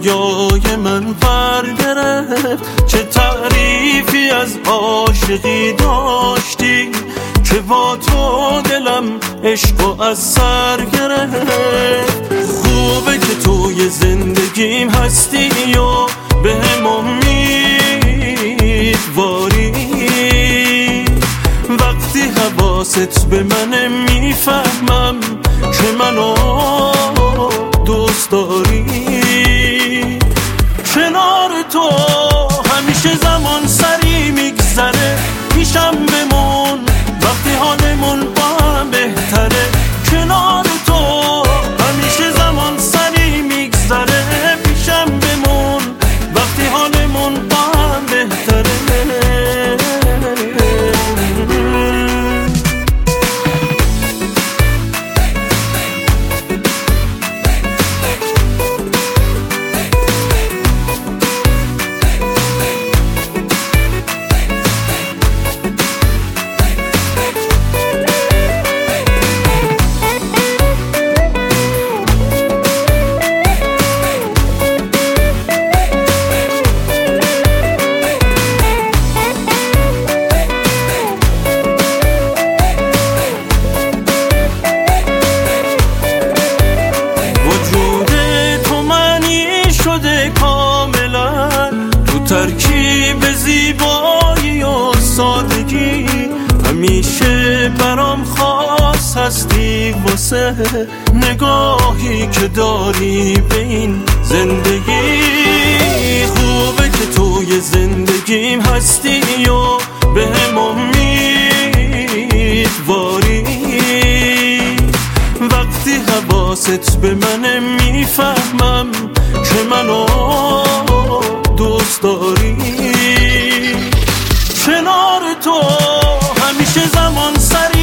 دنیای من برگرفت. چه تعریفی از عاشقی داشتی که با تو دلم عشق از سر گرفت. خوبه که توی زندگیم هستی و به هم امیدواری. وقتی حواست به من میفهمم که منو دوست داری. کنار تو همیشه زمان سری میگذره، پیشم بمون وقتی حالمون با هم بهتره. کنار تو همیشه زمان سری میگذره، پیشم بمون وقتی حالمون با هم بهتره. ترکیب زیبایی و سادگی همیشه برام خاص هستی. واسه نگاهی که داری به این زندگی، خوبه که توی زندگیم هستی و به هم امیدواری. وقتی حواست به من میفهمم که منو دوست داری. کنار تو همیشه زمان سری